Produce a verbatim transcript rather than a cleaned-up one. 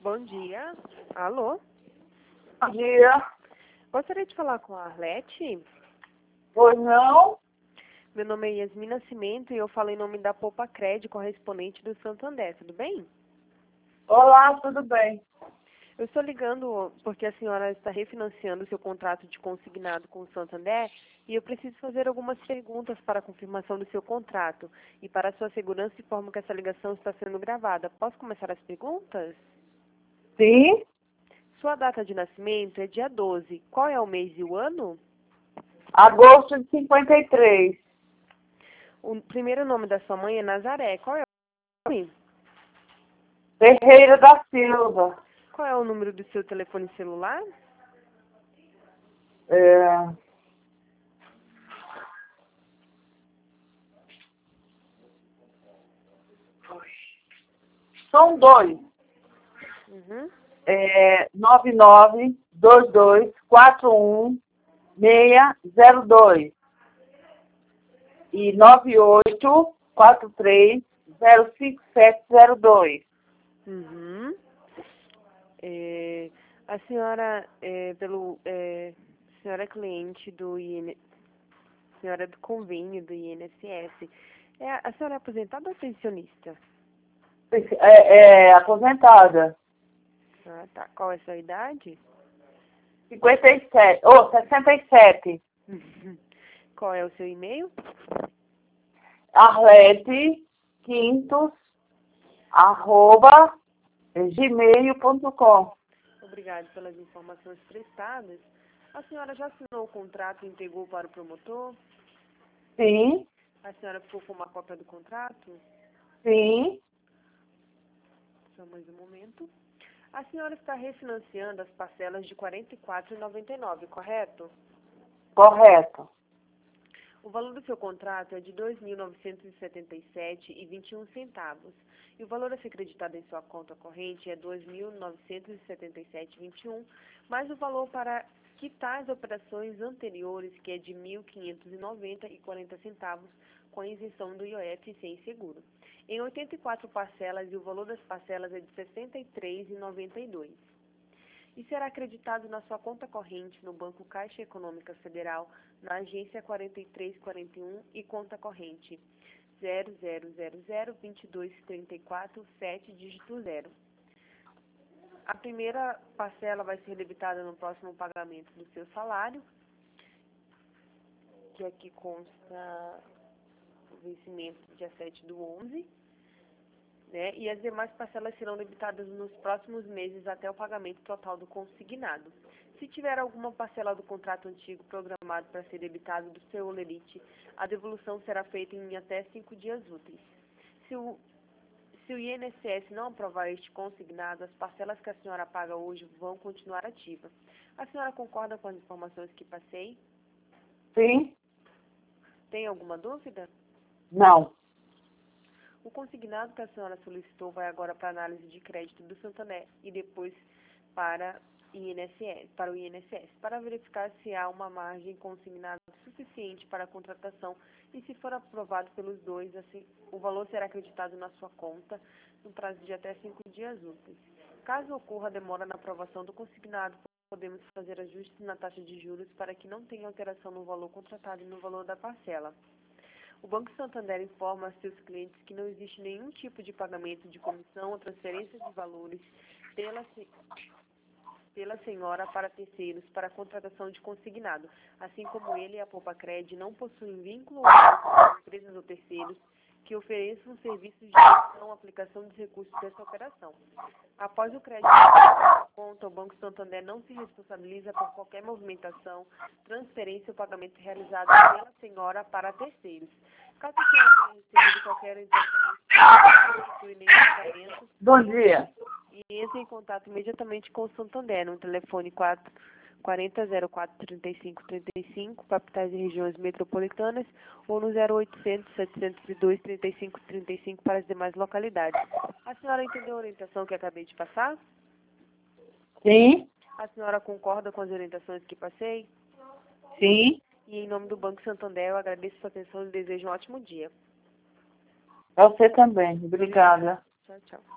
Bom dia. Alô? Bom dia. Gostaria de falar com a Arlete. Pois não? Meu nome é Yasmin Nascimento e eu falo em nome da Poupa Cred, correspondente do Santander, tudo bem? Olá, tudo bem? Eu estou ligando porque a senhora está refinanciando seu contrato de consignado com o Santander e eu preciso fazer algumas perguntas para a confirmação do seu contrato. E para a sua segurança, informo que essa ligação está sendo gravada. Posso começar as perguntas? Sim. Sua data de nascimento é dia doze. Qual é o mês e o ano? Agosto de cinquenta e três. O primeiro nome da sua mãe é Nazaré. Qual é o nome? Ferreira da Silva. Qual é o número do seu telefone celular? É... São dois. Uhum. É... nove nove dois dois quatro um seis zero dois. E nove oito quatro três zero cinco sete zero dois. Uhum. É, a senhora é, pelo é, a senhora é cliente do I N, senhora é do convênio do I N S S. É, a senhora é aposentada ou pensionista? É, é aposentada. Ah, tá. Qual é a sua idade? cinquenta e sete. Ou oh, sessenta e sete. Qual é o seu e-mail? Arlete Quintos arroba gmail ponto com. Obrigada pelas informações prestadas. A senhora já assinou o contrato e entregou para o promotor? Sim, A senhora ficou com uma cópia do contrato? sim, Só mais um momento. A senhora está refinanciando as parcelas de quarenta e quatro reais e noventa e nove centavos, correto? correto. O valor do seu contrato é de dois mil novecentos e setenta e sete reais e vinte e um centavos. E o valor a ser creditado em sua conta corrente é dois mil novecentos e setenta e sete reais e vinte e um centavos, mais o valor para quitar as operações anteriores, que é de mil quinhentos e noventa reais e quarenta centavos, com a isenção do I O F sem seguro. Em oitenta e quatro parcelas, e o valor das parcelas é de sessenta e três reais e noventa e dois centavos. E será acreditado na sua conta corrente no Banco Caixa Econômica Federal, na agência quarenta e três quarenta e um e conta corrente zero zero zero zero dois dois três quatro sete dígito zero. A primeira parcela vai ser debitada no próximo pagamento do seu salário, que aqui consta o vencimento dia sete do onze. Né? E as demais parcelas serão debitadas nos próximos meses até o pagamento total do consignado. Se tiver alguma parcela do contrato antigo programado para ser debitado do seu holerite, a devolução será feita em até cinco dias úteis. Se o, se o I N S S não aprovar este consignado, as parcelas que a senhora paga hoje vão continuar ativas. A senhora concorda com as informações que passei? Sim, Tem alguma dúvida? não. O consignado que a senhora solicitou vai agora para a análise de crédito do Santander e depois para, I N S S, para o I N S S, para verificar se há uma margem consignada suficiente para a contratação e, se for aprovado pelos dois, assim, o valor será acreditado na sua conta no prazo de até cinco dias úteis. Caso ocorra demora na aprovação do consignado, podemos fazer ajustes na taxa de juros para que não tenha alteração no valor contratado e no valor da parcela. O Banco Santander informa a seus clientes que não existe nenhum tipo de pagamento de comissão ou transferência de valores pela, pela senhora para terceiros para a contratação de consignado, assim como ele e a Poupa Cred não possuem vínculo com empresas ou terceiros que ofereçam serviços de gestão ou aplicação dos recursos dessa operação. Após o crédito da conta, o Banco Santander não se responsabiliza por qualquer movimentação, transferência ou pagamento realizado pela senhora para terceiros. Caso a senhora tenha recebido qualquer orientação, não constitui nenhum pagamento Bom dia. e entre em contato imediatamente com o Santander no telefone quatro quarenta zero quatro trinta e cinco trinta e cinco, capitais e regiões metropolitanas, ou no zero oitocentos setecentos e dois trinta e cinco trinta e cinco para as demais localidades. A senhora entendeu a orientação que acabei de passar? Sim, A senhora concorda com as orientações que passei? sim. E em nome do Banco Santander, eu agradeço a sua atenção e desejo um ótimo dia. Você também. Obrigada. Tchau, tchau.